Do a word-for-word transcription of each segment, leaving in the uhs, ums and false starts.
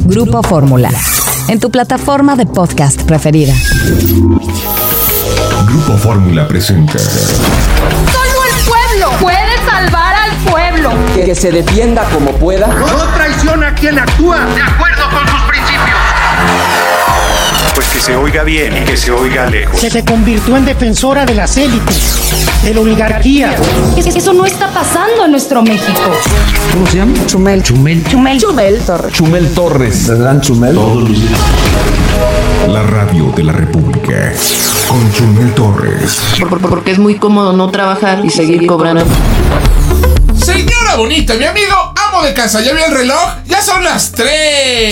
Grupo Fórmula, en tu plataforma de podcast preferida. Grupo Fórmula presenta. Solo el pueblo puede salvar al pueblo. Que, que se defienda como pueda. No traiciona a quien actúa de acuerdo con sus principios. Pues que se oiga bien y que se oiga lejos. Se, se convirtió en defensora de las élites, de la oligarquía. Es que eso no está pasando en nuestro México. ¿Cómo se llama? Chumel. Chumel. Chumel. Chumel Torres. Chumel Torres. ¿Verdad, Chumel? Todos los días. La radio de la República. Con Chumel Torres. Por, por, porque es muy cómodo no trabajar y seguir cobrando. Señora bonita, mi amigo, amo de casa, ¿ya vio el reloj? ¡Ya son las tres!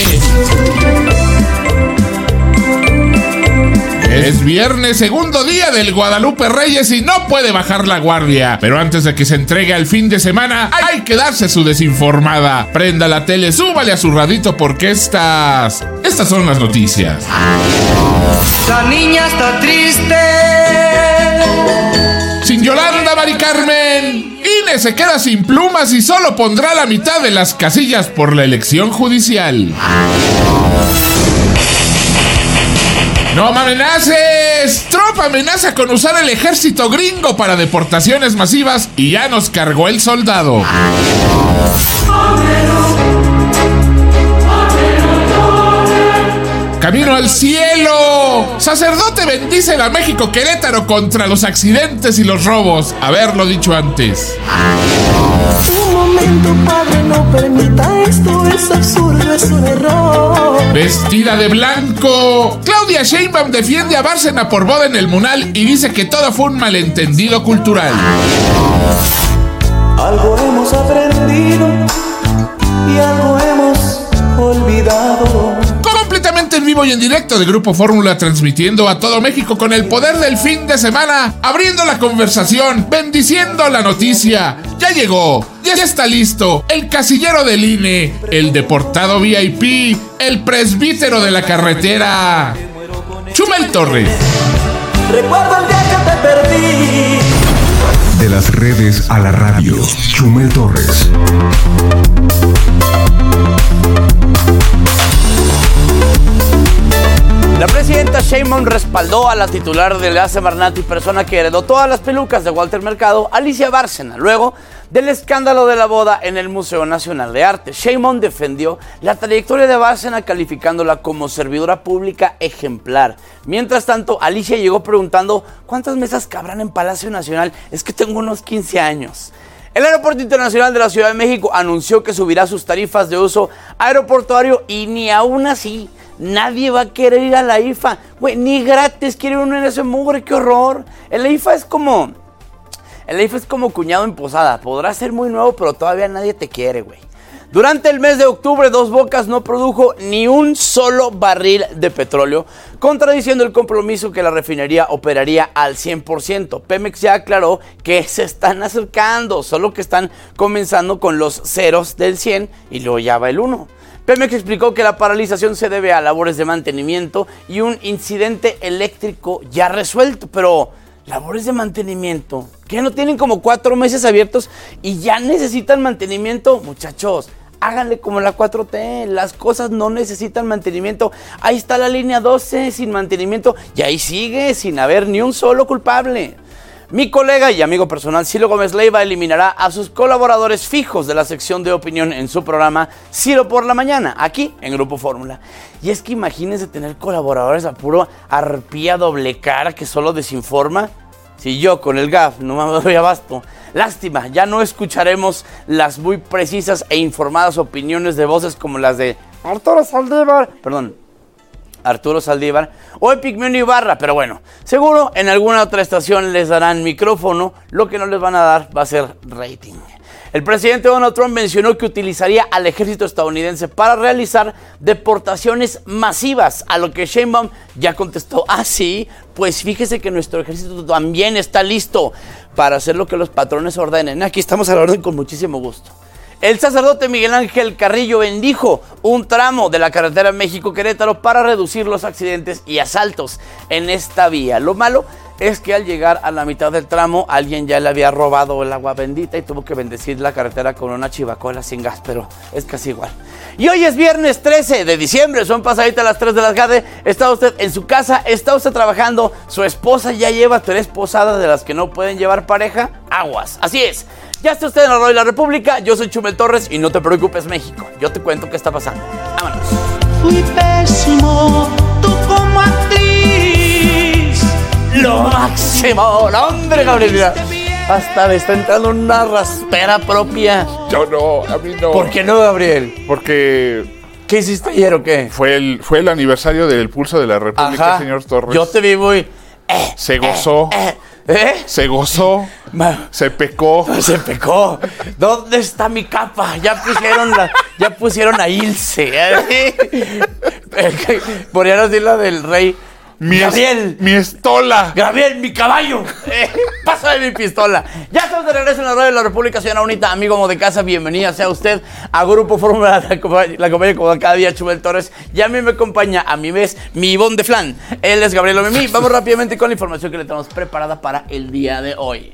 Es viernes, segundo día del Guadalupe Reyes y no puede bajar la guardia. Pero antes de que se entregue al fin de semana, hay que darse su desinformada. Prenda la tele, súbale a su radito porque estas... Estas son las noticias. La niña está triste. Sin Yolanda, Mari Carmen. I N E se queda sin plumas y solo pondrá la mitad de las casillas por la elección judicial. ¡No me amenaces! Trump amenaza con usar el ejército gringo para deportaciones masivas y ya nos cargó el soldado. ¡Camino al cielo! Sacerdote bendice a México Querétaro contra los accidentes y los robos. Haberlo dicho antes. Un momento, padre, no permita esto, es absurdo, es un error. Vestida de blanco, Claudia Sheinbaum defiende a Bárcena por boda en el Munal y dice que todo fue un malentendido cultural. Algo hemos aprendido y algo hemos olvidado. Completamente en vivo y en directo de Grupo Fórmula, transmitiendo a todo México con el poder del fin de semana, abriendo la conversación, bendiciendo la noticia. Ya llegó, ya está listo, el casillero del I N E, el deportado V I P, el presbítero de la carretera, Chumel Torres. Recuerdo el día que te perdí. De las redes a la radio, Chumel Torres. La presidenta Sheinbaum respaldó a la titular de la Semarnat y persona que heredó todas las pelucas de Walter Mercado, Alicia Bárcena, luego del escándalo de la boda en el Museo Nacional de Arte. Sheinbaum defendió la trayectoria de Bárcena calificándola como servidora pública ejemplar. Mientras tanto, Alicia llegó preguntando ¿cuántas mesas cabrán en Palacio Nacional? Es que tengo unos quince años. El Aeropuerto Internacional de la Ciudad de México anunció que subirá sus tarifas de uso aeroportuario y ni aún así nadie va a querer ir a la I F A. Güey, ni gratis quiere uno en ese mugre, qué horror. El I F A es como... El I F A es como cuñado en posada. Podrá ser muy nuevo, pero todavía nadie te quiere, güey. Durante el mes de octubre, Dos Bocas no produjo ni un solo barril de petróleo, contradiciendo el compromiso que la refinería operaría al cien por ciento. Pemex ya aclaró que se están acercando, solo que están comenzando con los ceros del cien y luego ya va el uno. Pemex explicó que la paralización se debe a labores de mantenimiento y un incidente eléctrico ya resuelto, pero labores de mantenimiento, que no tienen como cuatro meses abiertos y ya necesitan mantenimiento. Muchachos, háganle como la cuatro T, las cosas no necesitan mantenimiento. Ahí está la línea doce sin mantenimiento y ahí sigue sin haber ni un solo culpable. Mi colega y amigo personal Ciro Gómez Leiva eliminará a sus colaboradores fijos de la sección de opinión en su programa Ciro por la Mañana, aquí en Grupo Fórmula. Y es que imagínense tener colaboradores a puro arpía doble cara que solo desinforma. Si yo con el G A F no me doy abasto. Lástima, ya no escucharemos las muy precisas e informadas opiniones de voces como las de Arturo Saldívar, perdón, Arturo Saldívar o Epigmenio Ibarra, pero bueno, seguro en alguna otra estación les darán micrófono, lo que no les van a dar va a ser rating. El presidente Donald Trump mencionó que utilizaría al ejército estadounidense para realizar deportaciones masivas, a lo que Sheinbaum ya contestó, ah sí, pues fíjese que nuestro ejército también está listo para hacer lo que los patrones ordenen. Aquí estamos a la orden con muchísimo gusto. El sacerdote Miguel Ángel Carrillo bendijo un tramo de la carretera México-Querétaro para reducir los accidentes y asaltos en esta vía. Lo malo es que al llegar a la mitad del tramo, alguien ya le había robado el agua bendita y tuvo que bendecir la carretera con una chivacola sin gas, pero es casi igual. Y hoy es viernes trece de diciembre, son pasaditas las tres de la tarde, está usted en su casa, está usted trabajando, su esposa ya lleva tres posadas de las que no pueden llevar pareja, aguas, así es. Ya está usted en la Radio de la República, yo soy Chumel Torres y no te preocupes, México, yo te cuento qué está pasando. Vámonos. Fui pésimo, tú como actriz. Lo máximo, no, hombre, Gabriel, mira, hasta me está entrando una raspera propia. Yo no, a mí no. ¿Por qué no, Gabriel? Porque... ¿Qué hiciste ayer o qué? Fue el, fue el aniversario del Pulso de la República, Ajá. señor Torres. Yo te vi muy... Eh, se gozó. Eh, eh. ¿Eh? Se gozó, se pecó. Se pecó. ¿Dónde está mi capa? Ya pusieron la, ya pusieron a Ilse. ¿Eh? Podrían decir la del rey. Mi Gabriel, es, mi estola. Gabriel, mi caballo. Eh, pásame mi pistola. Ya estamos de regreso en la Radio de la República, señora bonita, amigo amo de casa. Bienvenida sea usted a Grupo Fórmula, la compañía como cada día, Chumel Torres. Y a mí me acompaña, a mi vez, mi Ivonne de Flan. Él es Gabriel Omemí. Vamos rápidamente con la información que le tenemos preparada para el día de hoy.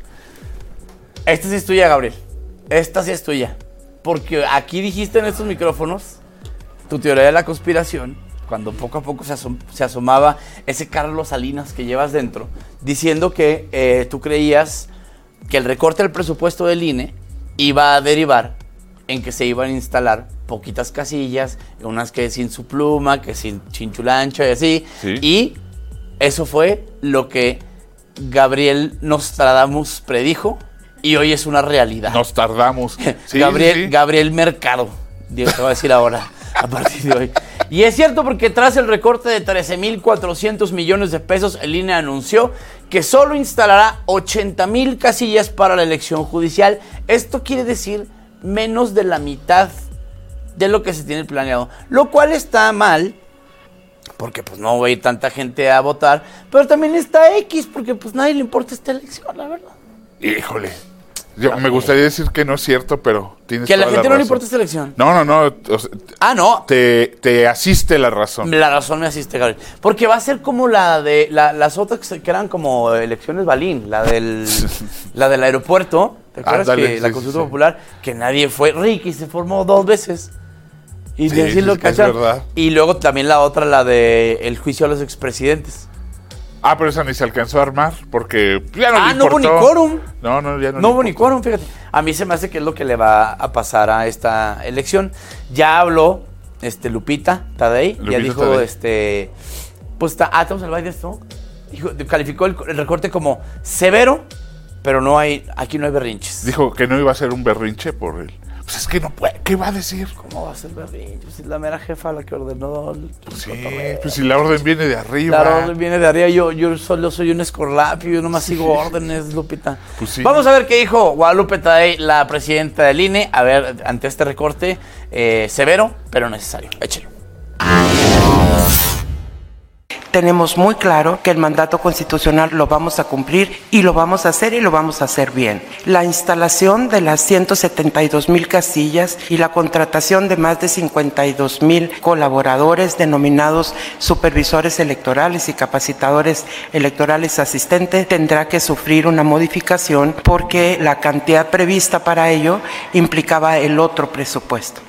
Esta sí es tuya, Gabriel. Esta sí es tuya. Porque aquí dijiste en estos micrófonos tu teoría de la conspiración, cuando poco a poco se, asom se asomaba ese Carlos Salinas que llevas dentro, diciendo que eh, tú creías que el recorte del presupuesto del I N E iba a derivar en que se iban a instalar poquitas casillas, unas que sin su pluma, que sin chinchulancho y así, ¿sí? Y eso fue lo que Gabriel Nostradamus predijo y hoy es una realidad. Nos tardamos. Sí, Gabriel, sí. Gabriel Mercado, Dios te va a decir ahora, a partir de hoy. Y es cierto porque tras el recorte de trece mil cuatrocientos millones de pesos, el I N E anunció que solo instalará ochenta mil casillas para la elección judicial. Esto quiere decir menos de la mitad de lo que se tiene planeado, lo cual está mal, porque pues no va a ir tanta gente a votar, pero también está X, porque pues nadie le importa esta elección, la verdad. Híjole. Yo, me gustaría decir que no es cierto, pero tienes que a la toda gente la no le importa esta elección. No, no, no. O sea, ah, no. Te, te asiste la razón. La razón me asiste, Gabriel. Porque va a ser como la de la, las otras que eran como elecciones Balín, la del la del aeropuerto. ¿Te acuerdas? Ah, dale, que sí, la Consulta sí, Popular, que nadie fue. Ricky se formó dos veces. Y sí, decir lo es que es verdad. Y luego también la otra, la de el juicio a los expresidentes. Ah, pero esa ni se alcanzó a armar porque ya no ah, le importó. no hubo ni quórum. No, no, ya no. No hubo ni quórum, fíjate. A mí se me hace que es lo que le va a pasar a esta elección. Ya habló este Lupita Tadei, Lupita ya dijo Tadei. este pues está, ah, estamos al baile de esto. Dijo, calificó el, el recorte como severo, pero no hay aquí no hay berrinches. Dijo que no iba a ser un berrinche por él. Pues es que no puede, ¿qué va a decir? ¿Cómo va a ser berrinche? Pues es la mera jefa la que ordenó. El, pues sí, pues si la orden viene de arriba. La orden viene de arriba, yo, yo solo soy un escorlapio, yo nomás sí. sigo órdenes, Lupita. Pues sí. Vamos a ver qué dijo Guadalupe Tadei, la presidenta del I N E, a ver, ante este recorte eh, severo, pero necesario. Échelo. Tenemos muy claro que el mandato constitucional lo vamos a cumplir y lo vamos a hacer y lo vamos a hacer bien. La instalación de las ciento setenta y dos mil casillas y la contratación de más de cincuenta y dos mil colaboradores denominados supervisores electorales y capacitadores electorales asistentes tendrá que sufrir una modificación porque la cantidad prevista para ello implicaba el otro presupuesto.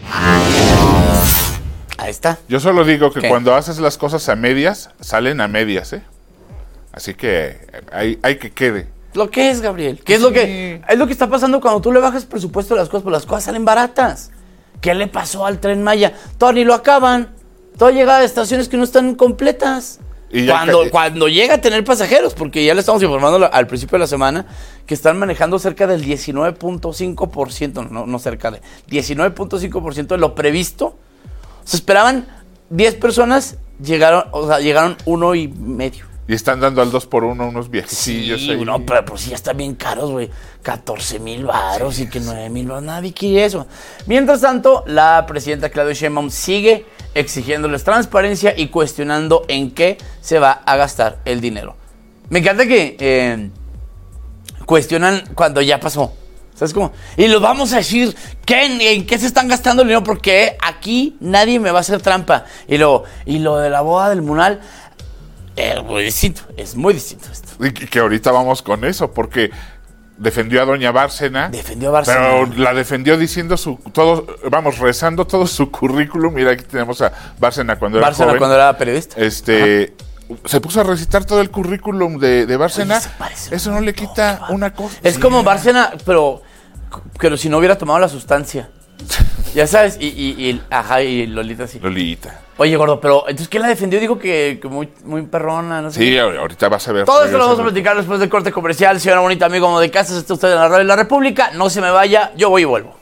Ahí está. Yo solo digo que ¿Qué? Cuando haces las cosas a medias, salen a medias, ¿eh? Así que hay, hay que quede. Lo que es, Gabriel. ¿Qué es lo que es lo que está pasando cuando tú le bajas presupuesto a las cosas? Pues las cosas salen baratas. ¿Qué le pasó al Tren Maya? Todavía ni lo acaban. Todavía llega a estaciones que no están completas. Y cuando, que... cuando llega a tener pasajeros, porque ya le estamos informando al principio de la semana que están manejando cerca del diecinueve punto cinco por ciento, no, no cerca de diecinueve punto cinco por ciento de lo previsto. Se esperaban diez personas, llegaron, o sea, llegaron uno y medio. Y están dando al dos por uno unos viejecillos. Sí, ahí. No, pero pues sí, ya están bien caros, güey. catorce mil varos sí, y que nueve mil varos. Nadie quiere eso. Mientras tanto, la presidenta Claudia Sheinbaum sigue exigiéndoles transparencia y cuestionando en qué se va a gastar el dinero. Me encanta que eh, cuestionan cuando ya pasó. ¿Sabes cómo? Y lo vamos a decir, ¿qué, ¿en qué se están gastando el dinero? Porque aquí nadie me va a hacer trampa. Y luego, y lo de la boda del Munal, Es muy distinto, es muy distinto esto. Y que ahorita vamos con eso, porque defendió a doña Bárcena. Defendió a Bárcena. Pero la defendió diciendo su, todo, vamos, rezando todo su currículum. Mira, aquí tenemos a Bárcena cuando era Bárcena joven. cuando era periodista. Este... Ajá. Se puso a recitar todo el currículum de, de Bárcena. Oye, eso no le quita no, una cosa. Es sí. como Bárcena, pero, pero si no hubiera tomado la sustancia. Ya sabes, y, y, y ajá, y Lolita sí. Lolita. Oye, gordo, pero entonces ¿quién la defendió? Dijo que, que muy, muy perrona, no sé. Sí, ahorita vas a ver. Todo esto lo vamos a platicar después del corte comercial. Señora bonita, amigo amo de casa, está usted en la radio de la República. No se me vaya, yo voy y vuelvo.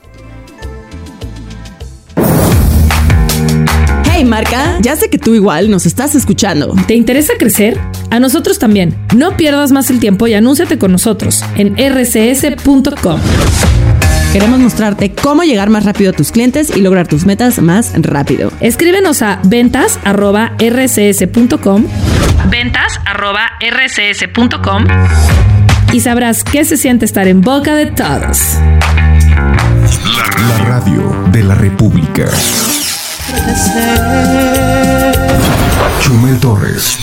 Hey Marca, ya sé que tú igual nos estás escuchando. ¿Te interesa crecer? A nosotros también. No pierdas más el tiempo y anúnciate con nosotros en r c s punto com. Queremos mostrarte cómo llegar más rápido a tus clientes y lograr tus metas más rápido. Escríbenos a ventas arroba r c s punto com, ventas arroba r c s punto com y sabrás qué se siente estar en boca de todos. La radio de la República. Chumel Torres.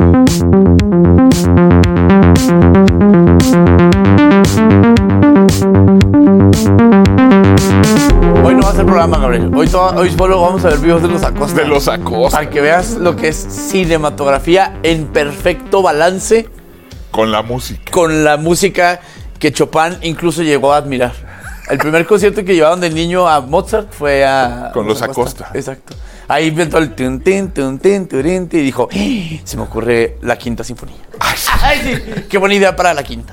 Hoy no va a ser programa, Gabriel. Hoy, to- hoy solo vamos a ver videos de los Acosta. De los Acosta. Para que veas lo que es cinematografía en perfecto balance. Con la música. Con la música que Chopin incluso llegó a admirar. El primer concierto que llevaron del niño a Mozart fue a... Con los Acosta. Acosta. Exacto. Ahí inventó el tun, tin, tun, tin, turin, tin, y dijo, ¡Ah! Se me ocurre la quinta sinfonía. Ay, sí. Ay, sí. Qué buena idea para la quinta.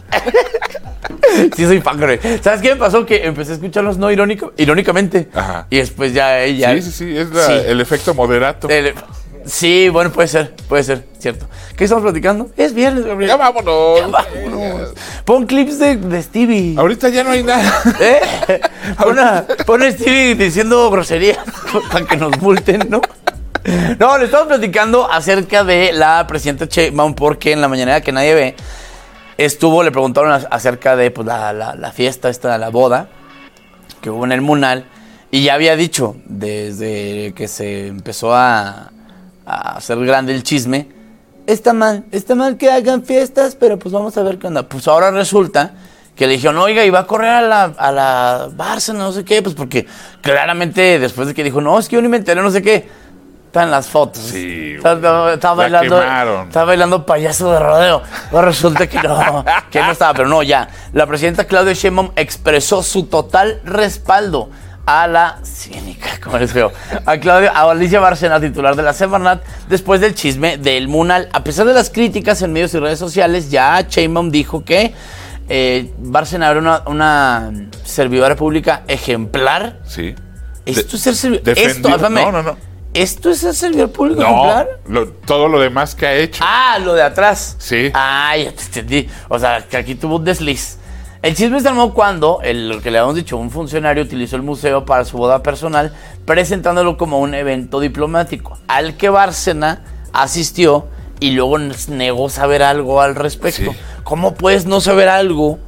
Sí, soy fan, güey. ¿Sabes qué me pasó? Que empecé a escucharlos no irónico, irónicamente. Ajá. Y después ya ella... Sí, sí, sí. Es la, sí. el efecto moderato. El, sí, bueno, puede ser. Puede ser, cierto. ¿Qué estamos platicando? Es viernes, Gabriel. Ya vámonos. Ya vámonos. Pon clips de, de Stevie. Ahorita ya no hay nada. ¿Eh? Pon a, pon a Stevie diciendo groserías para que nos multen, ¿no? No, le estamos platicando acerca de la presidenta Sheinbaum porque en la mañanera que nadie ve estuvo, le preguntaron acerca de pues, la, la, la fiesta esta, la boda que hubo en el Munal y ya había dicho desde que se empezó a, a hacer grande el chisme, está mal, está mal que hagan fiestas, pero pues vamos a ver qué onda. Pues ahora resulta que le dijeron, oiga, y va a correr a la, a la Barça, no sé qué, pues porque claramente después de que dijo, no, es que yo ni me enteré, no sé qué, están las fotos. Sí, estaba, estaba bailando, estaba bailando payaso de rodeo. Pues resulta que no, que no estaba, pero no, ya. La presidenta Claudia Sheinbaum expresó su total respaldo a la cínica, como les veo, a Claudia, a Alicia Bárcena, titular de la Semarnat, después del chisme del Munal. A pesar de las críticas en medios y redes sociales, ya Sheinbaum dijo que eh, Bárcena era una, una servidora pública ejemplar. Sí. Esto es ser servidor. Defendió, Esto, háblame. No, no, no. ¿Esto es el servidor público no, ejemplar? Lo, todo lo demás que ha hecho. Ah, lo de atrás. Sí. Ah, ya te entendí. O sea, que aquí tuvo un desliz. El chisme se armó cuando, el, lo que le habíamos dicho, un funcionario utilizó el museo para su boda personal, presentándolo como un evento diplomático, al que Bárcena asistió y luego negó saber algo al respecto. Sí. ¿Cómo puedes no saber algo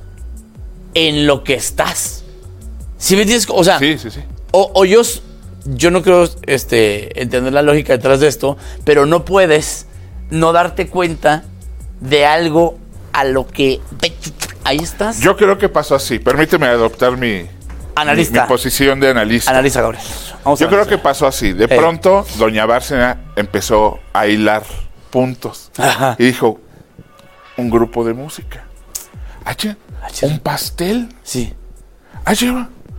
en lo que estás? ¿Sí me entiendes? O sea, sí, sí, sí. O, o yo... Yo no creo este, entender la lógica detrás de esto, pero no puedes no darte cuenta de algo a lo que... Ahí estás. Yo creo que pasó así. Permíteme adoptar mi, analista. mi, mi posición de analista. Analiza, Gabriel. Vamos Yo creo que pasó así. De hey. pronto, doña Bárcena empezó a hilar puntos. Ajá. Y dijo, un grupo de música. ¿Ache? ¿Un pastel? Sí. ¿Ache?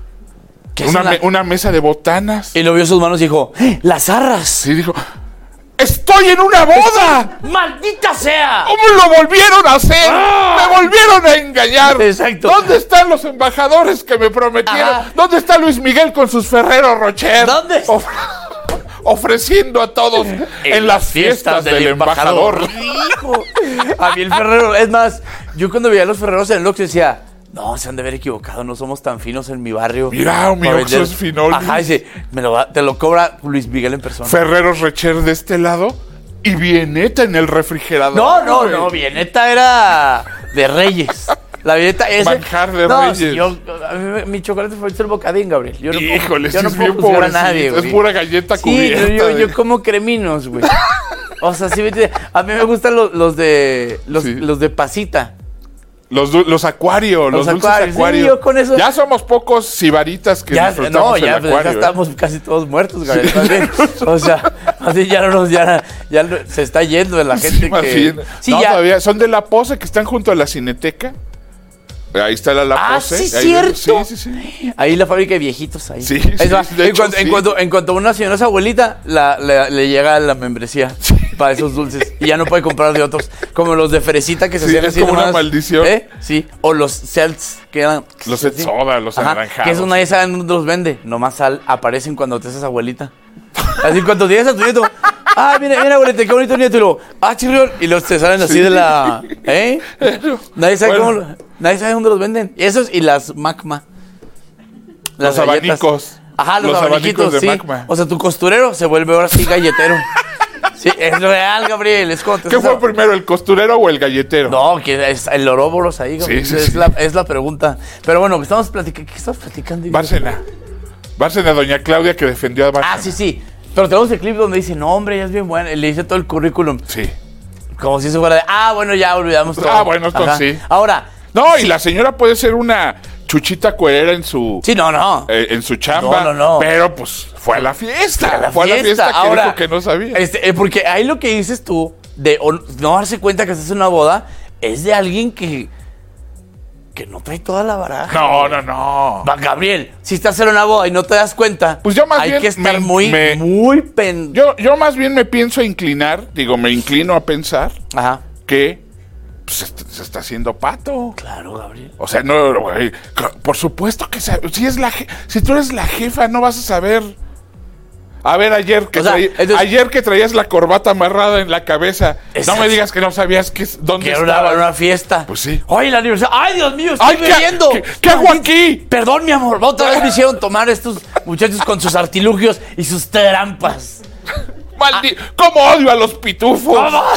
Una, me, una mesa de botanas. Y lo vio en sus manos y dijo, ¡Eh, las arras! Sí, dijo, ¡estoy en una boda! ¡Maldita sea! ¿Cómo lo volvieron a hacer? ¡Ah! ¡Me volvieron a engañar! Exacto. ¿Dónde están los embajadores que me prometieron? Ajá. ¿Dónde está Luis Miguel con sus Ferrero Rocher? ¿Dónde? Of- ofreciendo a todos en, en las fiestas, fiestas del, del embajador. embajador. Hijo, a mí el Ferrero, es más, yo cuando veía a los Ferreros en el Oxxo decía, no, se han de haber equivocado, no somos tan finos en mi barrio. Mira, mi Oxxo es finol. Ajá, dice, me lo va, te lo cobra Luis Miguel en persona. Ferrero Rocher de este lado y Vieneta en el refrigerador. No, no, no, no Vieneta era de Reyes. La Vieneta es manjar de no, Reyes. Si yo, a mí, mi chocolate favorito es el bocadín, Gabriel. Yo no Híjole, puedo, yo si no es puedo bien juzgar a nadie, es güey. pura galleta sí, cubierta. Yo, de... yo como creminos, güey. O sea, sí, a mí me gustan los, los de los, sí. los de pasita. Los, los acuarios, los, los dulces acuarios. acuarios. Sí, yo con eso... Ya somos pocos sibaritas que ya, disfrutamos no, ya, el acuario. Ya estamos ¿eh? casi todos muertos, Gabriel. O sea, así ya no nos, ya, ya se está yendo de la gente sí, que... Sí, no, ya. Todavía son de La Pose, que están junto a la Cineteca. Ahí está la La ah, Pose. Sí, ahí cierto. Sí, sí, sí. Ahí la fábrica de viejitos ahí. Sí, es sí, más, de en, hecho, cuanto, sí. en, cuanto, en cuanto una señora es abuelita, la, la, le llega la membresía sí. para esos dulces. Y ya no puede comprar de otros. Como los de fresita que se sí, hacían es así como nomás, una maldición. ¿eh? Sí. O los celts que eran... Los set soda, los Ajá, anaranjados. Que eso nadie sabe dónde los vende. Nomás sal, aparecen cuando te haces abuelita. Así cuando tienes a tu nieto... Ah, mira, mira, abuelita, qué bonito nieto. Y luego, ah, chirrión. Y los te salen así sí. de la... ¿Eh? Nadie sabe bueno. cómo... Nadie sabe dónde los venden. Esos y las Macma. Las los galletas. abanicos. Ajá, los, los abanicos de sí. Macma. O sea, tu costurero se vuelve ahora sí galletero. Sí, es real, Gabriel. Es como ¿Qué fue a... primero, el costurero o el galletero? No, que es el oróboros ahí, Gabriel. Sí, sí, es, sí. La, es la pregunta. Pero bueno, estamos platicando. ¿Qué estamos platicando? Bárcena. Bárcena, doña Claudia, que defendió a Bárcena. Ah, sí, sí. Pero tenemos el clip donde dice, no, hombre, ella es bien buena. Le dice todo el currículum. Sí. Como si eso fuera de, ah, bueno, ya olvidamos todo. Ah, bueno, entonces sí. Ahora. No, sí. Y la señora puede ser una chuchita cuerera en su... Sí, no, no. Eh, en su chamba. No, no, no. Pero, pues, fue a la fiesta. Fue a la fue fiesta. A la fiesta que Ahora, dijo que no sabía. Este, eh, porque ahí lo que dices tú, de o, no darse cuenta que estás en una boda, es de alguien que... que no trae toda la baraja. No, no, no. Va, Gabriel, si estás en una boda y no te das cuenta, pues yo más hay bien que estar me, muy, me, muy pen... Yo, yo más bien me pienso inclinar, digo, me inclino a pensar Ajá. que pues, se, se está haciendo pato. Claro, Gabriel. O sea, no, güey, por supuesto que sabe, si es la si tú eres la jefa, no vas a saber. A ver, ayer que, o sea, traí, entonces, ayer que traías la corbata amarrada en la cabeza, exacto. No me digas que no sabías que, dónde que estaba. Era una fiesta. Pues sí. Oye, la aniversario. ¡Ay, Dios mío! ¡Estoy Ay, bebiendo! ¿Qué, qué, qué hago aquí? Perdón, mi amor. Otra vez me hicieron tomar estos muchachos con sus artilugios y sus trampas. Maldi- ah. ¿Cómo odio a los pitufos?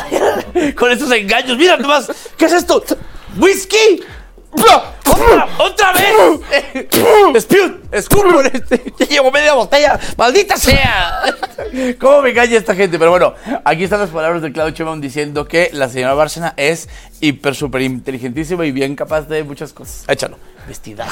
Con estos engaños. Mira nomás. ¿Qué es esto? ¿Whisky? ¡Otra, otra vez! ¡Spute! ¡Escupo! Ya llevo media botella. ¡Maldita sea! ¿Cómo me engaña esta gente? Pero bueno, aquí están las palabras de Claudio Sheinbaum diciendo que la señora Bárcena es hiper, súper inteligentísima y bien capaz de muchas cosas. Échalo. Vestidazo.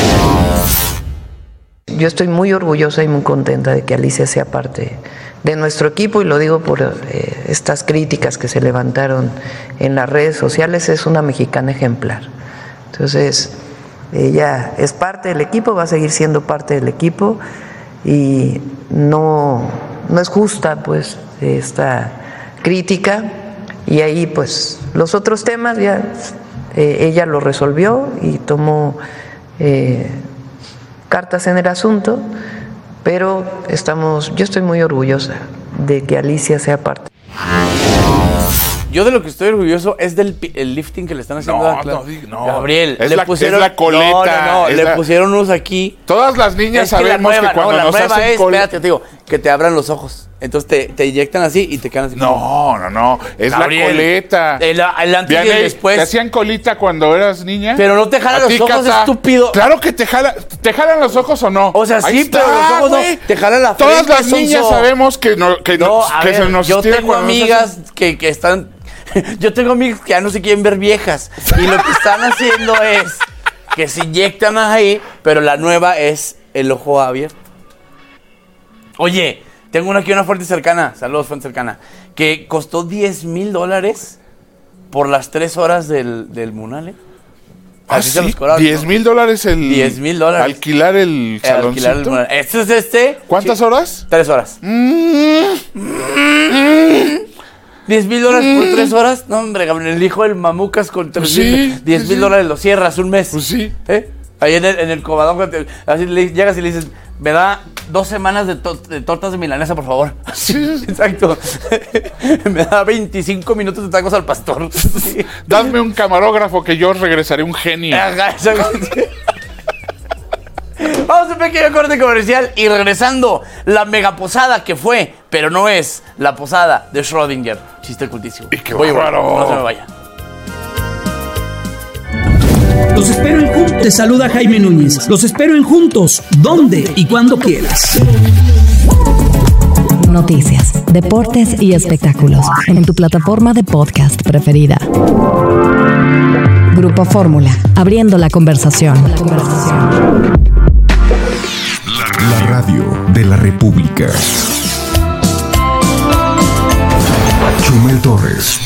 Yo estoy muy orgullosa y muy contenta de que Alicia sea parte de nuestro equipo, y lo digo por eh, estas críticas que se levantaron en las redes sociales. Es una mexicana ejemplar. Entonces, ella es parte del equipo, va a seguir siendo parte del equipo, y no, no es justa pues esta crítica. Y ahí pues los otros temas ya eh, ella lo resolvió y tomó eh, cartas en el asunto, pero estamos, yo estoy muy orgullosa de que Alicia sea parte. Yo de lo que estoy orgulloso es del el lifting que le están haciendo no, a no, no. Gabriel. Es, le la, pusieron, es la coleta. No, no, no. Le la... pusieron unos aquí. Todas las niñas es sabemos que, la nueva, que cuando no, la nos nueva hacen es, col... espérate, te digo, que te abran los ojos. Entonces te, te inyectan así y te quedan así. No, como... no, no. Es Gabriel, la coleta. El, el antes y el después. ¿Te hacían colita cuando eras niña? Pero no te jalan los ojos, Cata, estúpido. Claro que te jalan. ¿Te jalan los ojos o no? O sea, ahí sí, está, pero los ojos wey. no. Te jalan la frente. Todas las niñas sonso. sabemos que, no, que, no, no, que ver, se nos yo tengo amigas hacen... que, que están... Yo tengo amigas que ya no se quieren ver viejas. Y lo que están haciendo es que se inyectan ahí, pero la nueva es el ojo abierto. Oye, tengo una aquí, una fuente cercana. Saludos, fuente cercana. Que costó diez mil dólares por las tres horas del, del Munale. Ah, sí, diez mil dólares el... diez mil dólares. Alquilar el saloncito. Alquilar el Munale. Este es este. ¿Cuántas sí. horas? Tres horas. diez mil dólares mm. por tres horas. No, hombre, Gabriel, el hijo del mamucas con tres mil. Pues sí, diez mil sí, dólares lo cierras un mes. Pues sí. ¿Eh? Ahí en el, en el cobadón, así le, llegas y le dices, me da dos semanas de, to de tortas de milanesa, por favor. Sí, exacto. Me da veinticinco minutos de tacos al pastor. Sí. Dame un camarógrafo que yo regresaré un genio. Vamos a un pequeño corte comercial y regresando, la megaposada que fue, pero no es la posada de Schrödinger. Chiste cultísimo. Y qué bárbaro. No se me vaya. Los espero en Juntos. Te saluda Jaime Núñez. Los espero en Juntos. ¿Dónde y cuando quieras? noticias, deportes y espectáculos en tu plataforma de podcast preferida. Grupo Fórmula, abriendo la conversación. La conversación. La radio de la República. Chumel Torres.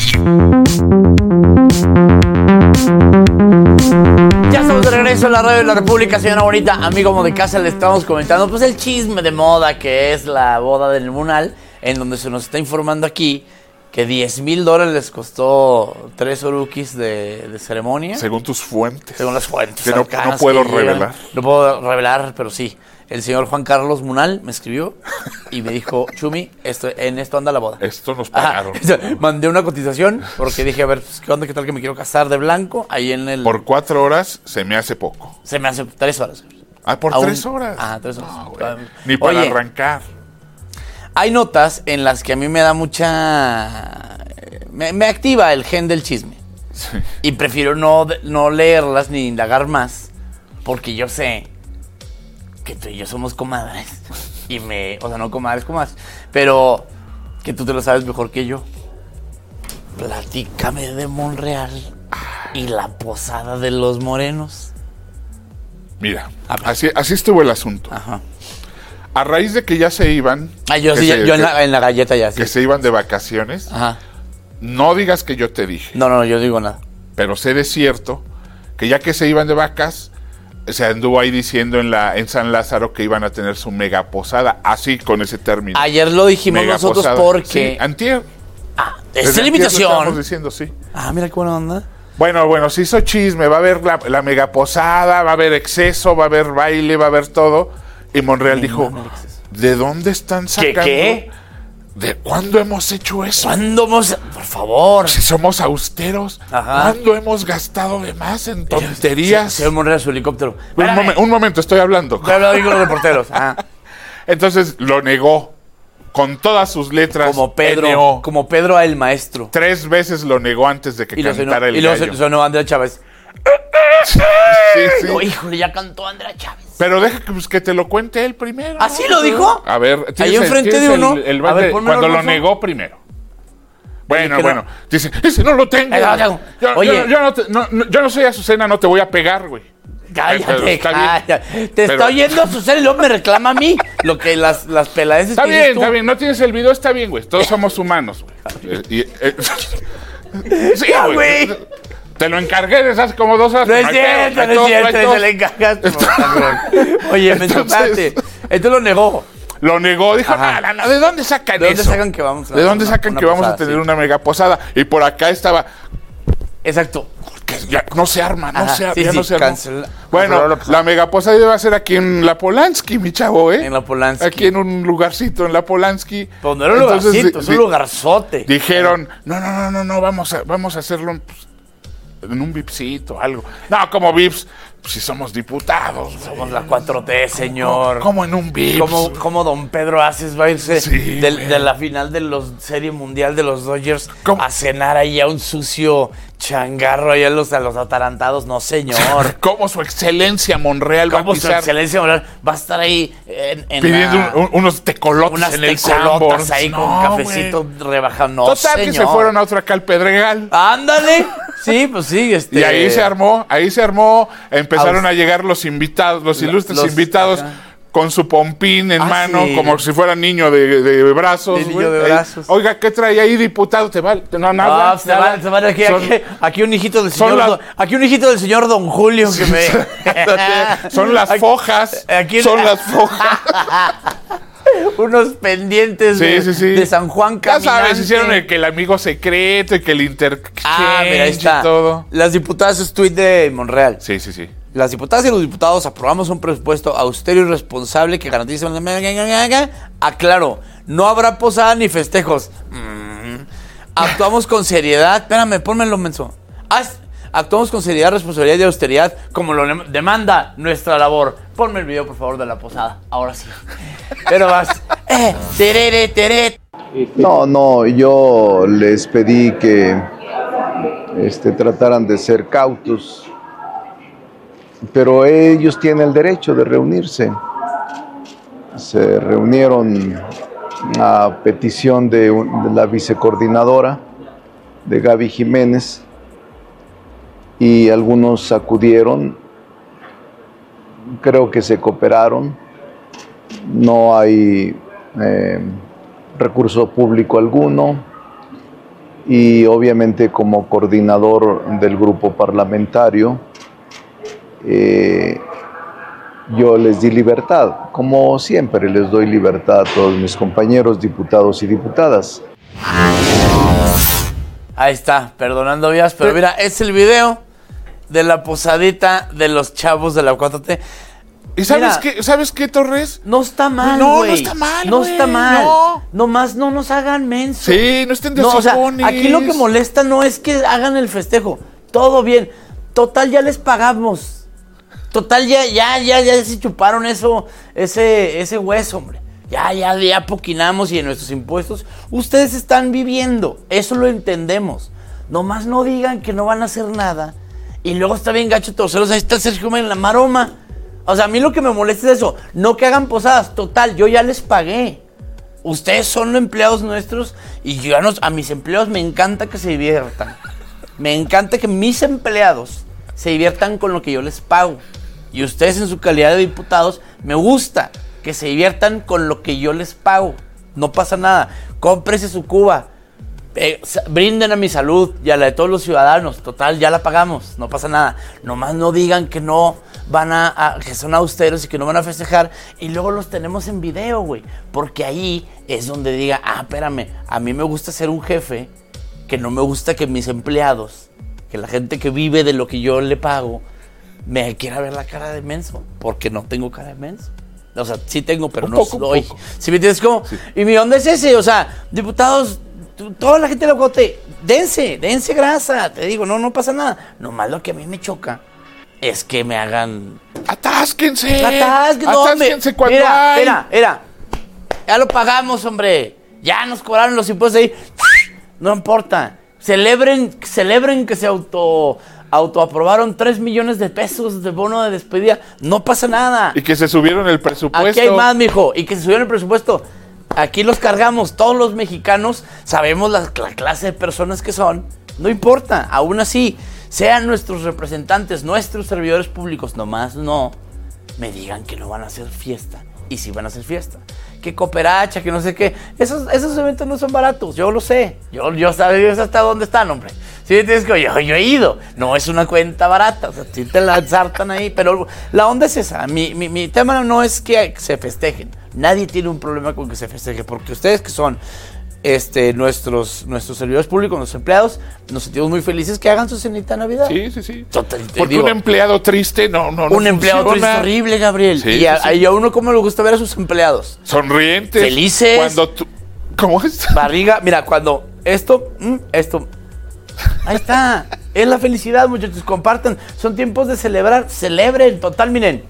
Ya estamos de regreso en la radio de la República, señora bonita. Amigo de casa, le estamos comentando pues el chisme de moda que es la boda del Munal, en donde se nos está informando aquí que diez mil dólares les costó tres orukis de, de ceremonia. Según tus fuentes. Según las fuentes. Que no, no puedo que revelar. Llegan. No puedo revelar, pero sí. El señor Juan Carlos Munal me escribió y me dijo, Chumi, esto, en esto anda la boda. Esto nos pagaron. Ajá. Mandé una cotización porque dije, a ver, pues, ¿qué onda? ¿Qué tal que me quiero casar de blanco? Ahí en el... Por cuatro horas se me hace poco. Se me hace tres horas. Ah, ¿por Aún... tres horas? Ajá, tres horas. No, güey. Ni para Oye, arrancar. Hay notas en las que a mí me da mucha... Me, me activa el gen del chisme. Sí. Y prefiero no, no leerlas ni indagar más porque yo sé que tú y yo somos comadres. Y me... O sea, no comadres, comadres. Pero que tú te lo sabes mejor que yo. Platícame de Monreal y la posada de los morenos. Mira, así, así estuvo el asunto. Ajá. A raíz de que ya se iban... Ah, yo sí, se, yo que, en, la, en la galleta ya sí. Que se iban de vacaciones. Ajá. No digas que yo te dije. No, no, yo digo nada. Pero sé de cierto que ya que se iban de vacas, se anduvo ahí diciendo en la en San Lázaro que iban a tener su mega posada, así con ese término. Ayer lo dijimos mega nosotros posada. Porque... Sí, antier. Ah, es la invitación. Estamos diciendo, sí. Ah, mira qué buena onda. Bueno, bueno, se hizo chisme, va a haber la, la mega posada, va a haber exceso, va a haber baile, va a haber todo. Y Monreal Mi dijo, ¿de dónde están sacando? ¿Qué, qué? ¿De cuándo hemos hecho eso? ¿Cuándo hemos...? Por favor. Si somos austeros. Ajá. ¿Cuándo hemos gastado de más en tonterías? Señor Monreal, su helicóptero. Un, momen, un momento, estoy hablando. Estoy hablando con los reporteros. Ah. Entonces lo negó con todas sus letras. Como Pedro, N O. Como Pedro el maestro. Tres veces lo negó antes de que y cantara sonó, el y gallo. Y lo sonó Andrea Chávez. Sí, sí. No, híjole, ya cantó Andrea Chávez. Pero deja que, pues, que te lo cuente él primero. ¿Así lo dijo? A ver, ahí enfrente de uno. El, el a ver, cuando lo negó primero. Bueno, bueno. No. Dice, ese no lo tengo. Eh, yo, Oye, yo, yo, no te, no, no, yo no soy Azucena, no te voy a pegar, güey. Cállate, cállate. Te pero... está oyendo Azucena y luego me reclama a mí. Lo que las, las peladeces. Está bien, está bien. No tienes el video, está bien, güey. Todos somos humanos, güey. Y, eh, sí, güey. Te lo encargué desde hace como dos horas. No es cierto, no es cierto, se le encargaste. Oye, me chocaste. Entonces lo negó. Lo negó, dijo, nada, no, ¿de dónde sacan eso? ¿De dónde sacan que vamos a ¿De dónde sacan que vamos a tener una mega posada? Y por acá estaba... Exacto. Que ya no se arma, no Ajá, se arma, sí, ya sí, no se arma. cancela, bueno, la, la mega posada iba a ser aquí en la Polanski, mi chavo, ¿eh? En la Polanski. Aquí en un lugarcito, en la Polanski. Pues no era un Entonces, lugarcito, di, es un lugarzote. Dijeron, no, no, no, no, no, vamos a, vamos a hacerlo pues, en un vipsito, algo. No, como vips, si somos diputados. Somos la cuatro T, señor. ¿Cómo en un vips? ¿Cómo, cómo don Pedro Aces va a irse sí, de, de la final de la Serie Mundial de los Dodgers ¿Cómo? a cenar ahí a un sucio changarro ahí a los, a los atarantados? No, señor. ¿Cómo su excelencia Monreal va a pisar? Su excelencia Monreal va a estar ahí en, en pidiendo la, un, unos tecolotes unas en el tecolotas ahí no, con cafecito rebajado. No, Total señor. que se fueron a otro acá al Pedregal. Ándale. Sí, pues sí. Este... Y ahí se armó, ahí se armó. Empezaron Aus... a llegar los invitados, los ilustres los, invitados. Acá. Con su pompín en ah, mano, sí. como si fuera niño de, de brazos. De niño de brazos. Oiga, ¿qué trae ahí, diputado? ¿Te vale? No, nada. No, se va, se va aquí, son, aquí, aquí un hijito del señor la... don, aquí un hijito del señor Don Julio que me... son las fojas. Aquí, son las fojas. Unos pendientes sí, de, sí, sí. de San Juan caminante. Ya sabes, hicieron el que el amigo secreto y que el interchange ah, mira, ahí está. Y todo. Las diputadas es tuit de Monreal. Sí, sí, sí. Las diputadas y los diputados aprobamos un presupuesto austero y responsable que garantice... Aclaro, no habrá posada ni festejos. Mm. Actuamos con seriedad... Espérame, pónmelo, menso. Actuamos con seriedad, responsabilidad y austeridad como lo demanda nuestra labor. Ponme el video, por favor, de la posada. Ahora sí. Pero vas... Eh, terere, terere. No, no, yo les pedí que este, trataran de ser cautos. Pero ellos tienen el derecho de reunirse. Se reunieron a petición de, un, de la vicecoordinadora, de Gaby Jiménez, y algunos acudieron, creo que se cooperaron, no hay eh, recurso público alguno, y obviamente como coordinador del grupo parlamentario, eh, yo les di libertad, como siempre les doy libertad a todos mis compañeros diputados y diputadas. Ahí está, perdonando vías, pero mira, es el video de la posadita de los chavos de la cuatro T. ¿Y sabes qué, sabes qué, Torres? No está mal, No, güey. no está mal, No güey, está mal. no. Nomás no nos hagan menso. Sí, no estén de no, o sea, sofones. aquí lo que molesta no es que hagan el festejo. Todo bien. Total, ya les pagamos. Total, ya, ya, ya, ya se chuparon eso, ese, ese hueso, hombre. Ya, ya, ya poquinamos y en nuestros impuestos ustedes están viviendo. Eso lo entendemos. Nomás no digan que no van a hacer nada. Y luego está bien gacho torceros. Ahí está Sergio en la maroma. O sea, a mí lo que me molesta es eso. No que hagan posadas. Total, yo ya les pagué. Ustedes son empleados nuestros. Y yo a, nos, a mis empleados me encanta que se diviertan. Me encanta que mis empleados se diviertan con lo que yo les pago. Y ustedes en su calidad de diputados, me gusta que se diviertan con lo que yo les pago. No pasa nada. Cómprese su cuba. Eh, brinden a mi salud y a la de todos los ciudadanos. Total, ya la pagamos. No pasa nada. Nomás no digan que no van a, a que son austeros y que no van a festejar. Y luego los tenemos en video, güey. Porque ahí es donde diga, ah, espérame, a mí me gusta ser un jefe, que no me gusta que mis empleados, que la gente que vive de lo que yo le pago, me quiera ver la cara de menso. Porque no tengo cara de menso. O sea, sí tengo, pero un no poco, soy. ¿Sí me entiendes cómo? Sí. ¿Y mi dónde es ese? O sea, diputados, toda la gente de la Cote, dense, dense grasa. Te digo, no, no pasa nada. Nomás lo que a mí me choca es que me hagan... ¡Atásquense! ¡Atásquense! No, ¡Atásquense me... cuando mira, hay! Mira, mira. Ya lo pagamos, hombre. Ya nos cobraron los impuestos ahí. No importa. Celebren, celebren que se auto... autoaprobaron tres millones de pesos de bono de despedida. No pasa nada. Y que se subieron el presupuesto. Aquí hay más, mijo. Y que se subieron el presupuesto. Aquí los cargamos. Todos los mexicanos sabemos la, la clase de personas que son. No importa. Aún así, sean nuestros representantes, nuestros servidores públicos, nomás no me digan que no van a hacer fiesta. Y si van a hacer fiesta. Que cooperacha, que no sé qué. Esos, esos eventos no son baratos. Yo lo sé. Yo, yo sabes hasta dónde están, hombre. Sí, tienes que, yo, yo he ido. No es una cuenta barata. O sea, sí te la ensartan ahí. Pero la onda es esa. Mi, mi, mi tema no es que se festejen. Nadie tiene un problema con que se festeje. Porque ustedes que son este, nuestros, nuestros servidores públicos, nuestros empleados, nos sentimos muy felices que hagan su cenita de Navidad. Sí, sí, sí. Total, porque digo, un empleado triste no, no, no Un empleado triste es horrible, Gabriel. Sí, y, a, sí, sí. y a uno cómo le gusta ver a sus empleados. Sonrientes. Felices. Cuando tú... ¿Cómo es? Barriga. Mira, cuando esto, esto... Ahí está. Es la felicidad, muchachos. Compartan. Son tiempos de celebrar. Celebren. Total, miren.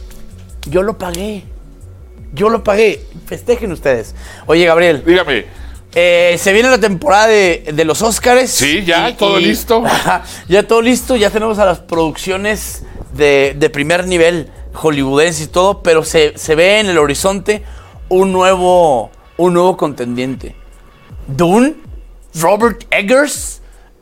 Yo lo pagué. Yo lo pagué. Festejen ustedes. Oye, Gabriel. Dígame. Eh, se viene la temporada de, de los Óscares. Sí, ya, y, todo y, listo. Ajá, ya todo listo. Ya tenemos a las producciones de, de primer nivel, hollywoodense y todo. Pero se, se ve en el horizonte un nuevo, un nuevo contendiente. Dune, Robert Eggers,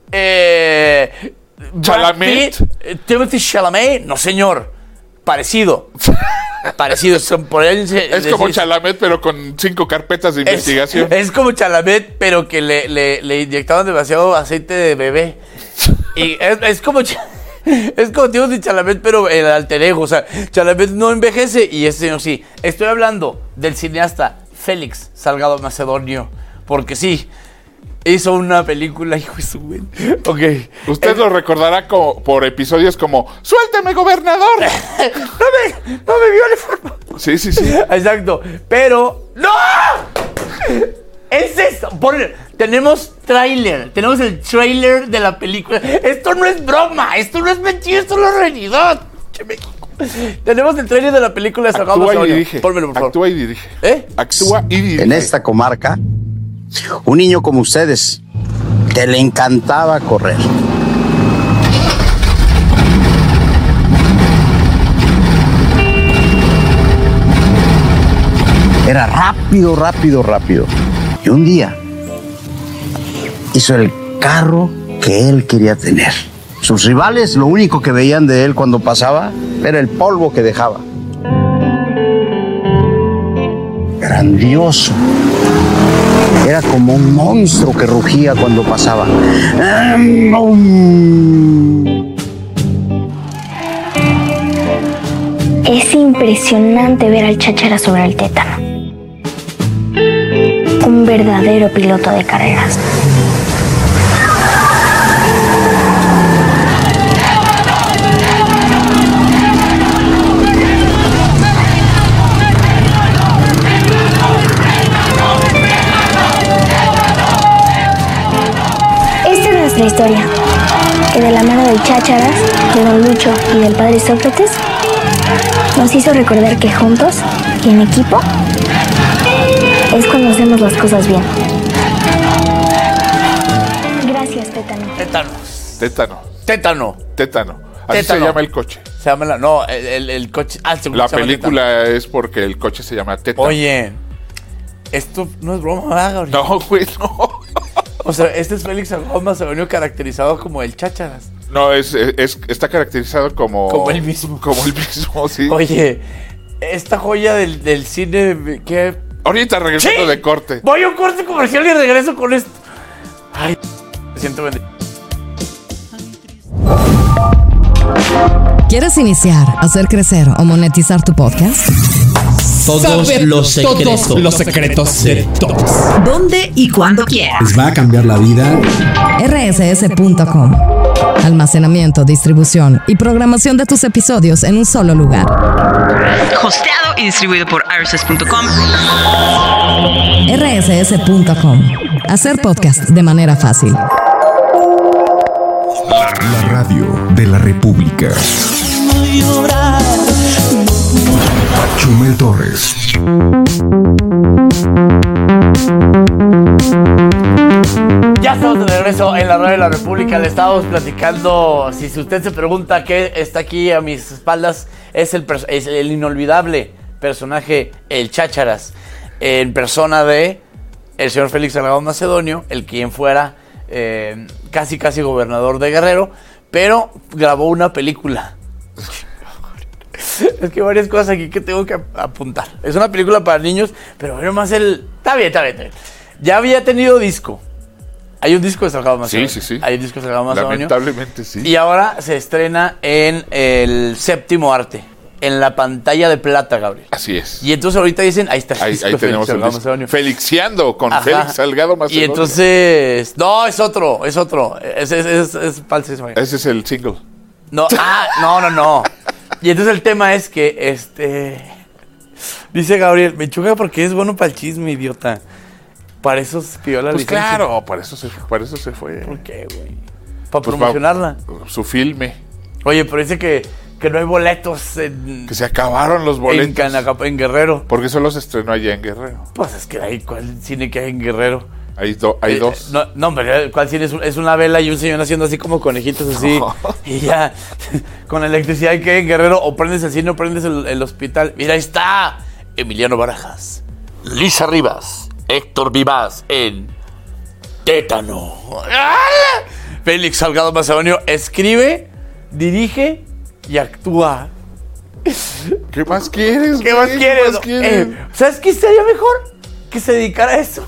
eh, Chalamet, Pitt, eh, Timothy Chalamet. No, señor. Parecido. Parecido. Son por él, es decir, como Chalamet, pero con cinco carpetas de investigación. Es, es como Chalamet, pero que le, le, le inyectaban demasiado aceite de bebé. Y es, es como... Es como Timothy Chalamet, pero el alter ego. O sea, Chalamet no envejece y este señor sí. Estoy hablando del cineasta Félix Salgado Macedonio. Porque sí, hizo una película, hijo de su güey. Ok. Usted es, lo recordará como, por episodios como ¡Suélteme, gobernador! no me, no me viole, por favor. Sí, sí, sí. Exacto. Pero... ¡No! Es eso. Por, tenemos tráiler. Tenemos el tráiler de la película. Esto no es broma. Esto no es mentira. Esto no es realidad. Tenemos el tráiler de la película de Salgado Actúa Macedonio. y dirige. Pónmelo, por favor. Actúa y dirige. ¿Eh? Actúa y dirige. En esta comarca, un niño como ustedes, que le encantaba correr. Era rápido, rápido, rápido. Y un día hizo el carro que él quería tener. Sus rivales, lo único que veían de él cuando pasaba era el polvo que dejaba. Grandioso. Era como un monstruo que rugía cuando pasaba. Es impresionante ver al cháchara sobre el tétano. Un verdadero piloto de carreras. La historia, que de la mano del chácharas, de don Lucho y del padre Sócrates, nos hizo recordar que juntos y en equipo es cuando hacemos las cosas bien. Gracias, tétano. Tétano. Tétano. Tétano. Tétano. Así Tétano. se llama el coche. Se llama la, no, el, el, el coche. Ah, se, la se llama película tétano. Es porque el coche se llama Tétano. Oye, esto no es broma, ¿verdad, Gabriel? No, güey, no. O sea, este es Félix Salgado Macedonio caracterizado como el chácharas. No, es, es, está caracterizado como... Como el mismo. Como el mismo, sí. Oye, esta joya del, del cine, ¿qué? Ahorita regresando ¿Sí? de corte. Voy a un corte comercial y regreso con esto. Ay, me siento bendito. ¿Quieres iniciar, hacer crecer o monetizar tu podcast? Todos Saber los secretos. Todos los secretos de todos. ¿Dónde y cuándo quieras? Les va a cambiar la vida. R S S punto com. Almacenamiento, distribución y programación de tus episodios en un solo lugar. Hosteado y distribuido por R S S punto com. R S S punto com. Hacer podcast de manera fácil. La radio de la República. Chumel Torres. Ya estamos de regreso en la radio de la República. Le estábamos platicando. Si usted se pregunta qué está aquí a mis espaldas, es el, es el inolvidable personaje, el chácharas, en persona de el señor Félix Salgado Macedonio, el quien fuera eh, casi casi gobernador de Guerrero, pero grabó una película. Es que hay varias cosas aquí que tengo que apuntar. Es una película para niños, pero bueno, más el... Está bien, está bien, está bien. Ya había tenido disco. Hay un disco de Salgado Macedonio. Sí, sí, sí. Hay un disco de Salgado Macedonio. Lamentablemente sí. Y ahora se estrena en el séptimo arte, en la pantalla de plata, Gabriel. Así es. Y entonces ahorita dicen, ahí está el Ahí, disco ahí de tenemos Félix el Salgado disco. Felixiando con Ajá. Félix Salgado Macedonio. Y entonces... No, es otro, es otro. Es, es, es, es falsísimo. Ese es el single. No, ah, no, no, no. Y entonces el tema es que, este... Dice Gabriel, me chuga porque es bueno para el chisme, idiota. Para eso se pidió la Pues licencia. claro, para eso se, para eso se fue. ¿Por qué, güey? Para Pues promocionarla. pa- su filme. Oye, pero dice que, que no hay boletos en... Que se acabaron los boletos. En, Canacapa, en Guerrero. Porque solo se estrenó allá en Guerrero. Pues es que hay cuál cine que hay en Guerrero. Hay, do- hay Eh, dos. No, no, hombre, ¿cuál cine? Es, un- es una vela y un señor haciendo así como conejitos así. No. Y ya, con electricidad que hay en Guerrero, o prendes el cine o prendes el, el hospital. Mira, ahí está Emiliano Barajas, Lisa Rivas, Héctor Vivaz en Tétano. ¡Ah! Félix Salgado Macedonio escribe, dirige y actúa. ¿Qué más quieres? ¿Qué más güey? quieres? más quieres? Eh, ¿Sabes qué sería mejor? Que se dedicara a eso.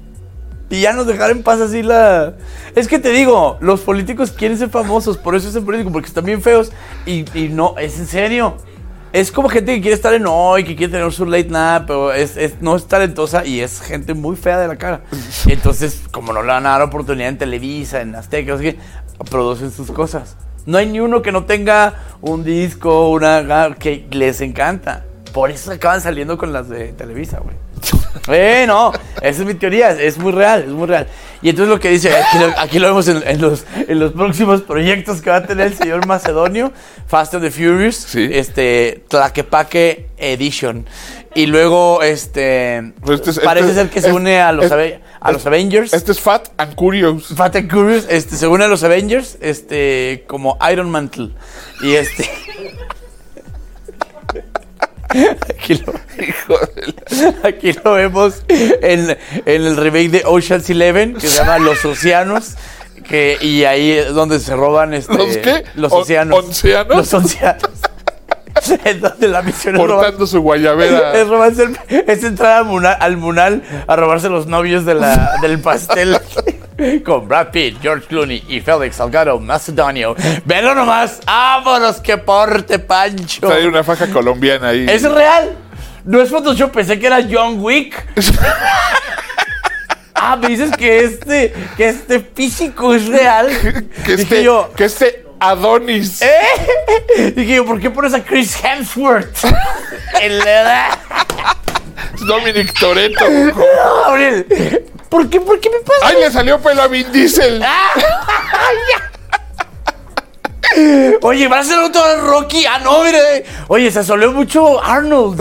Y ya nos dejara en paz así la... Es que te digo, los políticos quieren ser famosos, por eso es el político, porque están bien feos. Y, y no, es en serio. Es como gente que quiere estar en hoy, que quiere tener su late night, pero es, es, no es talentosa y es gente muy fea de la cara. Entonces, como no le van a dar oportunidad en Televisa, en Azteca, no sé qué, producen sus cosas. No hay ni uno que no tenga un disco, una que les encanta. Por eso acaban saliendo con las de Televisa, güey. Eh, no, esa es mi teoría, es, es muy real, es muy real. Y entonces lo que dice, aquí lo, aquí lo vemos en, en, los, en los próximos proyectos que va a tener el señor Macedonio, Fast and the Furious, Sí. este, Tlaquepaque Edition. Y luego, este, Pues este es- parece este- ser que se es- une a los, es- ave- a los Avengers. Este es Fat and Curious. Fat and Curious, este, se une a los Avengers, este, como Iron Mantle. Y este... Aquí lo, aquí lo vemos en, en el remake de Ocean's Eleven, que se llama Los Océanos. Que, y ahí es donde se roban este, ¿Los qué? Los ¿On- océanos. ¿Onceanos? Los océanos. Es donde la misión es Portando robar, su guayabera. es, robarse el- es entrar al munal, al munal a robarse los novios de la, del pastel. Con Brad Pitt, George Clooney y Félix Salgado Macedonio. Velo nomás. ¡Vámonos, que porte, Pancho! Hay una faja colombiana ahí. ¿Es real? No es Photoshop, pensé que era John Wick. Ah, me dices que este, que este físico es real. Que Dije este, yo, que este Adonis. ¿eh? Dije yo, ¿por qué pones a Chris Hemsworth? En la edad. Dominic Toretto. No, Gabriel. ¿Por qué, por qué me pasa? ¡Ay, le salió pelo a Vin Diesel! Oye, ¿va a ser otro Rocky? Ah, no, mire. Oye, se asoleó mucho Arnold.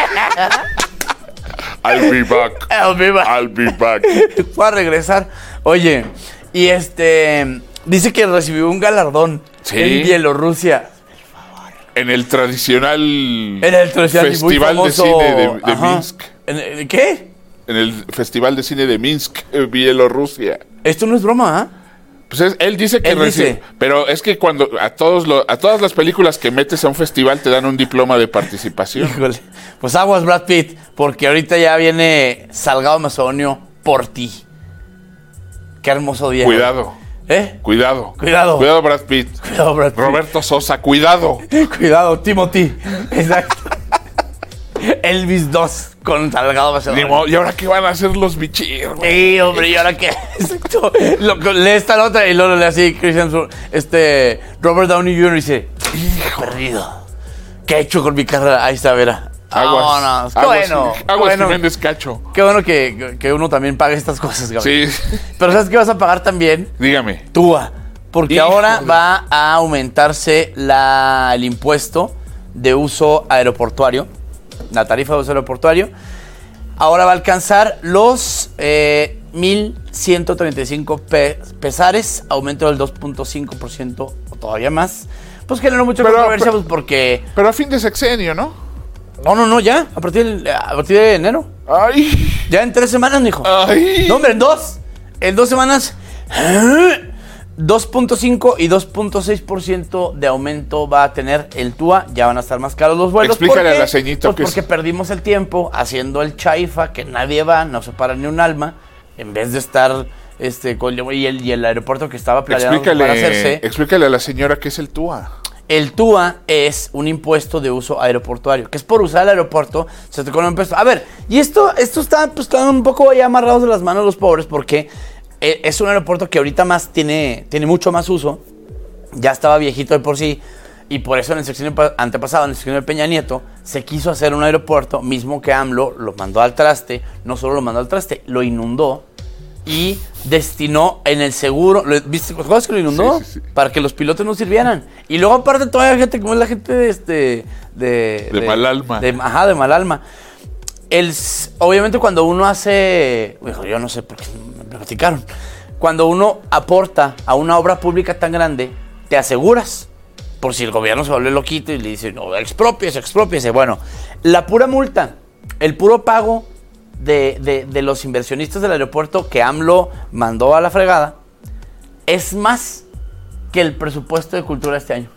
I'll be back. I'll be back. I'll be back. Fue a regresar. Oye, y este... Dice que recibió un galardón Sí. en Bielorrusia. En el tradicional, En el tradicional y muy Festival famoso- de Cine de, de Ajá. Minsk. ¿En el- ¿Qué? En el Festival de Cine de Minsk, eh, Bielorrusia. Esto no es broma, ¿ah? Pues es- él dice que Él recibe. dice. Pero es que cuando a todos lo- a todas las películas que metes a un festival te dan un diploma de participación. Híjole. Pues aguas, Brad Pitt, porque ahorita ya viene Salgado Macedonio por ti. Qué hermoso día. Cuidado. ¿Eh? Cuidado. Cuidado. Cuidado, Brad Pitt. Cuidado, Brad Pitt. Roberto Sosa, cuidado. Cuidado, Timothy. Exacto. Elvis dos con Salgado Ni Macedonio. modo, ¿y ahora qué van a hacer los bichirros? Sí, hombre, ¿y ahora qué? Exacto. Lo, lee esta nota y luego le así Christian Sur- este Robert Downey junior y dice, hijo perdido. ¿Qué he hecho con mi carrera? Ahí está, verá. Aguas. Vámonos. Qué Aguas, bueno. Aguas bueno. Jiménez Cacho. Qué bueno que, que uno también pague estas cosas, Gabriel. Sí. Pero ¿sabes qué vas a pagar también? Dígame. Túa. Porque Híjole. ahora va a aumentarse la, el impuesto de uso aeroportuario, la tarifa de uso aeroportuario. Ahora va a alcanzar los eh, mil ciento treinta y cinco pe- pesares, aumento del dos punto cinco por ciento o todavía más. Pues generó mucha Pero- controversia, pero- pues porque... Pero a fin de sexenio, ¿no? No, no, no, ya, a partir, de, a partir de enero. Ay. Ya en tres semanas, mijo. Ay. No, hombre, en dos. En dos semanas. dos punto cinco y dos punto seis por ciento de aumento va a tener el TUA. Ya van a estar más caros los vuelos. Explícale ¿Por qué? a la ceñita Pues que es- porque perdimos el tiempo haciendo el chaifa, que nadie va, no se para ni un alma, en vez de estar este con, y, el, y el aeropuerto que estaba planeado Explícale, para hacerse. explícale a la señora qué es el T U A. El TUA es un impuesto de uso aeroportuario, que es por usar el aeropuerto, se te cobra un impuesto. A ver, y esto, esto está, pues, están un poco ya amarrados de las manos los pobres, porque eh, es un aeropuerto que ahorita más tiene, tiene mucho más uso. Ya estaba viejito de por sí, y por eso en el sexenio pa- antepasado, en el sexenio de Peña Nieto, se quiso hacer un aeropuerto, mismo que AMLO lo mandó al traste. No solo lo mandó al traste, lo inundó y destinó en el seguro, ¿lo- ¿viste cosas que lo inundó? Sí, sí, sí. Para que los pilotos no sirvieran. Y luego aparte todavía hay gente como es la gente de este de, De mal alma. de- ajá, de mal alma. El, s- obviamente cuando uno hace, hijo, yo no sé por qué me platicaron. Cuando uno aporta a una obra pública tan grande, te aseguras. Por si el gobierno se vuelve loquito y le dice, no, expropiese, expropiese. Bueno, la pura multa, el puro pago de, de, de los inversionistas del aeropuerto que AMLO mandó a la fregada, es más que el presupuesto de cultura este año.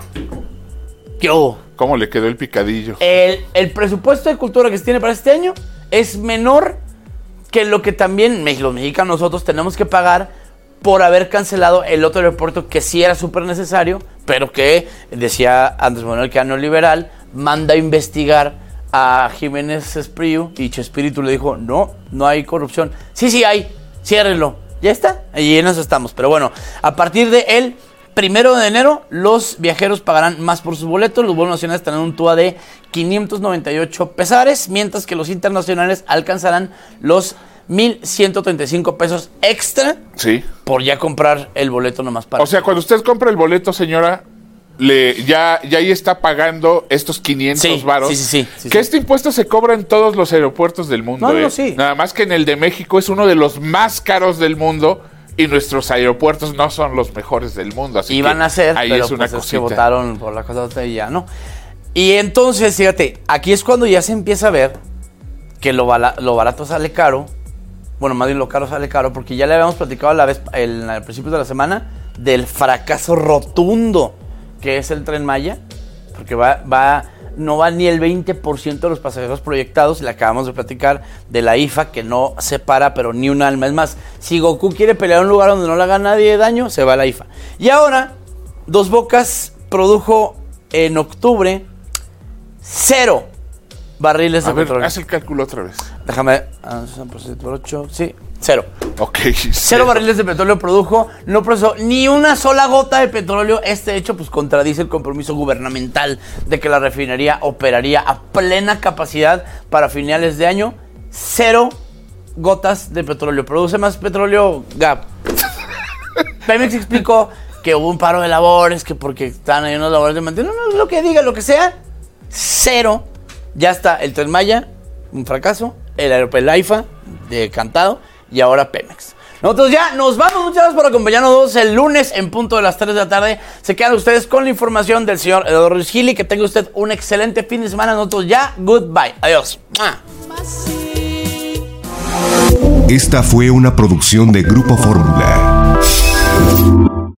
¿Qué hubo? ¿Cómo le quedó el picadillo? El, el presupuesto de cultura que se tiene para este año es menor que lo que también me- los mexicanos nosotros tenemos que pagar por haber cancelado el otro aeropuerto que sí era súper necesario, pero que, decía Andrés Manuel, que era neoliberal, manda a investigar a Jiménez Espriu y Chespirito le dijo, no, no hay corrupción. Sí, sí hay, ciérrenlo. Ya está, y en eso estamos. Pero bueno, a partir de el primero de enero, los viajeros pagarán más por sus boletos. Los vuelos nacionales tendrán un TUA de quinientos noventa y ocho pesares, mientras que los internacionales alcanzarán los mil ciento treinta y cinco pesos extra Sí. por ya comprar el boleto nomás para... O sea, cuando usted compra el boleto, señora, le ya, ya ahí está pagando estos quinientos Sí, varos. sí, sí, sí, sí, que sí. este impuesto se cobra en todos los aeropuertos del mundo. No, no, ¿eh? sí. Nada más que en el de México es uno de los más caros del mundo y nuestros aeropuertos no son los mejores del mundo. Así Iban que a ser, ahí pero es una pues es que cosita. votaron por la cosa otra y ya no. Y entonces, fíjate, aquí es cuando ya se empieza a ver que lo, bala, lo barato sale caro. Bueno, más bien lo caro sale caro, porque ya le habíamos platicado a la vez, el, al principio de la semana del fracaso rotundo que es el Tren Maya, porque va, va, no va ni el veinte por ciento de los pasajeros proyectados. Le acabamos de platicar de la I F A, que no se para, pero ni un alma. Es más, si Goku quiere pelear en un lugar donde no le haga nadie daño, se va a la I F A. Y ahora, Dos Bocas produjo en octubre cero barriles de a ver, petróleo. haz el cálculo otra vez. Déjame, por siete por ocho, sí, cero. Ok. Cero, cero barriles de petróleo produjo, no procesó ni una sola gota de petróleo. Este hecho pues contradice el compromiso gubernamental de que la refinería operaría a plena capacidad para finales de año. Cero gotas de petróleo. Produce más petróleo Gap. Pemex explicó que hubo un paro de labores, que porque están ahí unos labores de mantenimiento, no, no, lo que diga, lo que sea. Cero. Ya está el Tren Maya, un fracaso, el aeropuerto I F A, de cantado, y ahora Pemex. Nosotros ya nos vamos, muchas gracias por acompañarnos el lunes en punto de las tres de la tarde. Se quedan ustedes con la información del señor Eduardo Ruiz Gili. Que tenga usted un excelente fin de semana. Nosotros ya, goodbye, adiós. Esta fue una producción de Grupo Fórmula.